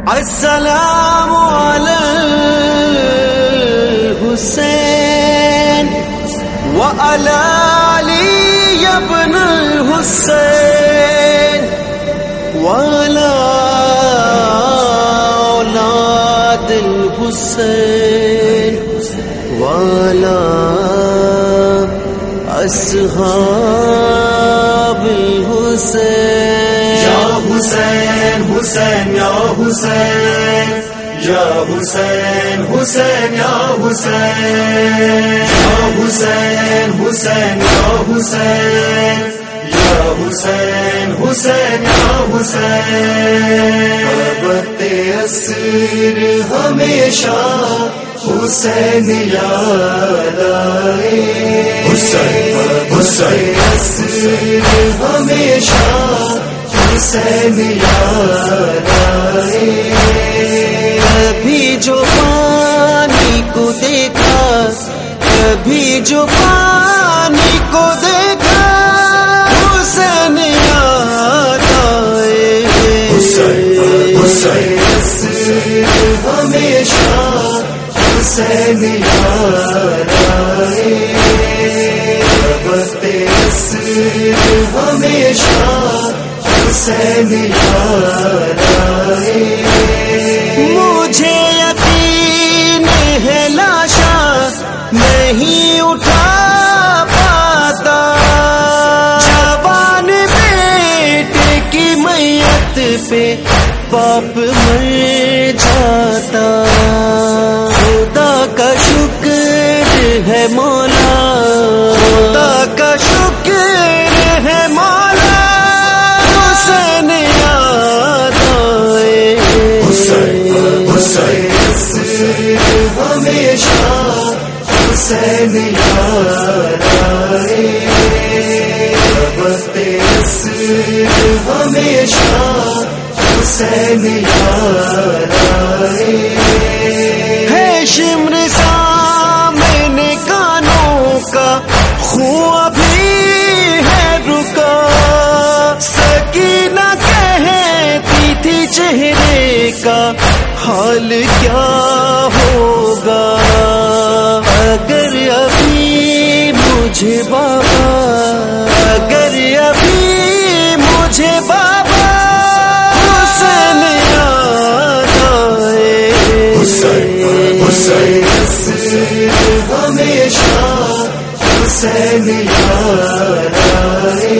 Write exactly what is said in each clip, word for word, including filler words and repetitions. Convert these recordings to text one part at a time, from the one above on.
السلام علی الحسین وعلی علی ابن الحسین وعلی اولاد الحسین وعلی اصحاب الحسین. یا حسین حسین یا حسین یا حسین حسین یا حسین یا حسین حسین یا حسین یا حسین حسین یا حسین. وقت عصر ہمیشہ حسین یاد آئے. حسین حسین عصر ہمیشہ حسین یاد آئے. کبھی جو پانی کو دیکھا کبھی جو پانی کو دیکھا حسین یاد آئے. حسین حسین ہمیشہ حسین یاد آئے. وقت عصر ہمیشہ حسین یاد آئے. مجھے یقین ہے لاشا نہیں اٹھا پاتا جوان بیٹے کی میت پہ باپ مر جاتا. خدا کا شکر ہے مولا خدا کا شکر ہے مولا حسین یاد آئے. حسین ہمیشہ حسین یاد آئے. وقت عصر ہمیشہ حسین یاد آئے. ہے شمر سامنے کانوں کا خون ابھی ہے رکا. سکینہ کہتی تھی چہرے کا حال کیا ہوگا. اگر ابھی مجھے بابا اگر ابھی مجھے بابا حسین یاد آئے. حسین ہمیشہ حسین یاد آئے.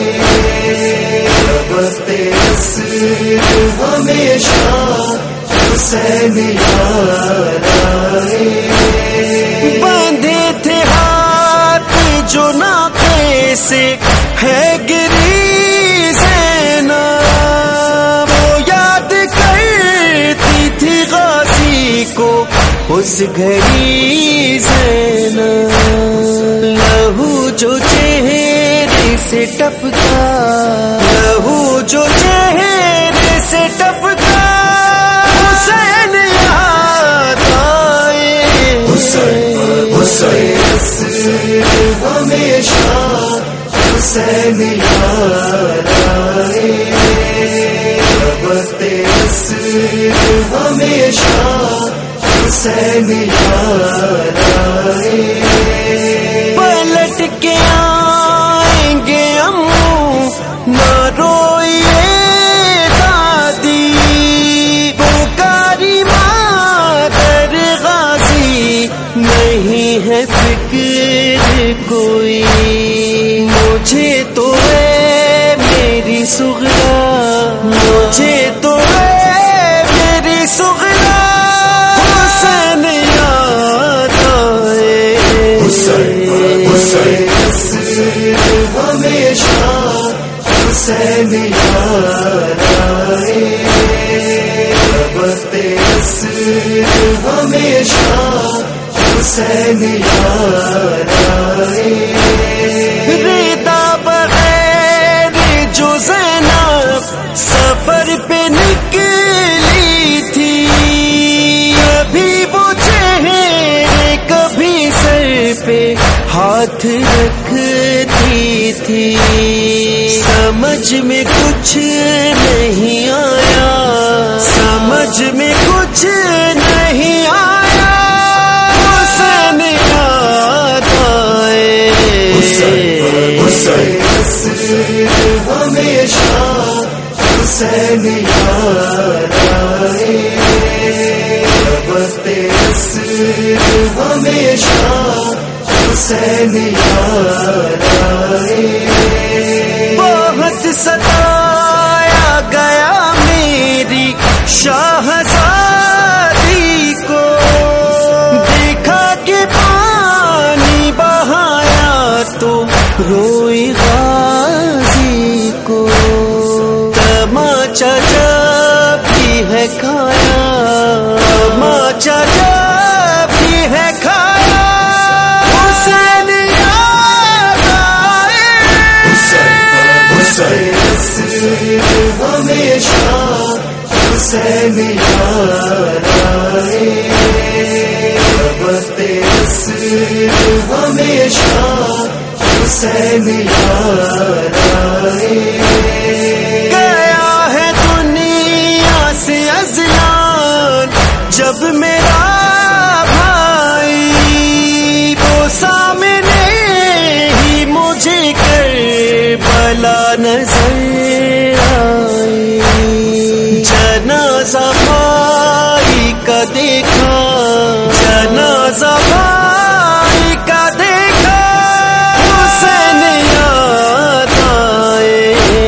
وقت عصر ہمیشہ حسین یاد آئے. باندھے تھے ہاتھ جو ناطے سے ہے گری زینب وہ یاد کرتی تھی غازی کو اس گھڑی زینب. لہو جو چہرے سے ٹپکا لہو جو چہرے سے ٹپکا حسین یاد آئے. حسین ہمیشہ حسین یاد آئے. وقت عصر ہمیشہ حسین یاد آئے. پلٹ کے آئیں گے امو نہ روئیے دادی پکاری مادر غازی نہیں ہے فکر کوئی. مجھے تو ہے میری سغرا مجھے تو ہے میری سغرا حسین یاد آئے. حسین ہمیشہ حسین یاد آئے. وقت عصر ہمیشہ حسین یاد آئے. ریتا بغیر جو زینب سفر پہ نکلی تھی ابھی وہ چہرے کبھی سر پہ ہاتھ رکھتی تھی. سمجھ میں کچھ نہیں آیا سمجھ میں کچھ نہیں آیا حسین یاد آئے ہمیشہ حسین یاد آئے وقت عصر ہمیشہ حسین یاد آئے بہت ستایا گیا میری شاہزادی کو دیکھا کہ پانی بہایا تو روئی غازی کو تماچا جب بھی ہے کھایا تماچا جب بھی ہے کھایا حسین یاد آئے ہمیشہ حسین یاد آئے وقت عصر ہمیشہ حسین یاد آئے گیا ہے دنیا سے ازلان جب میرا بھائی وہ سامنے ہی مجھے کربلا نظر آئی جنازہ بھائی کا دیکھا جنازہ بھائی کا دیکھا حسین یاد آئے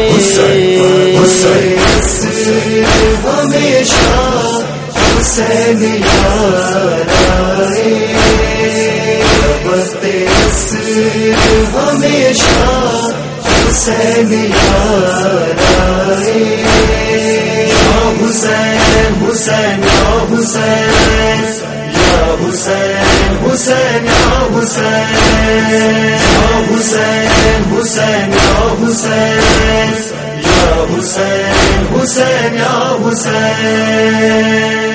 ہمیشہ حسین یاد آئے وقت عصر ہمیشہ حسین یاد آئے یا حسین حسین یا حسین یا حسین حسین یا حسین یا حسین حسین یا حسین یا حسین حسین یا حسین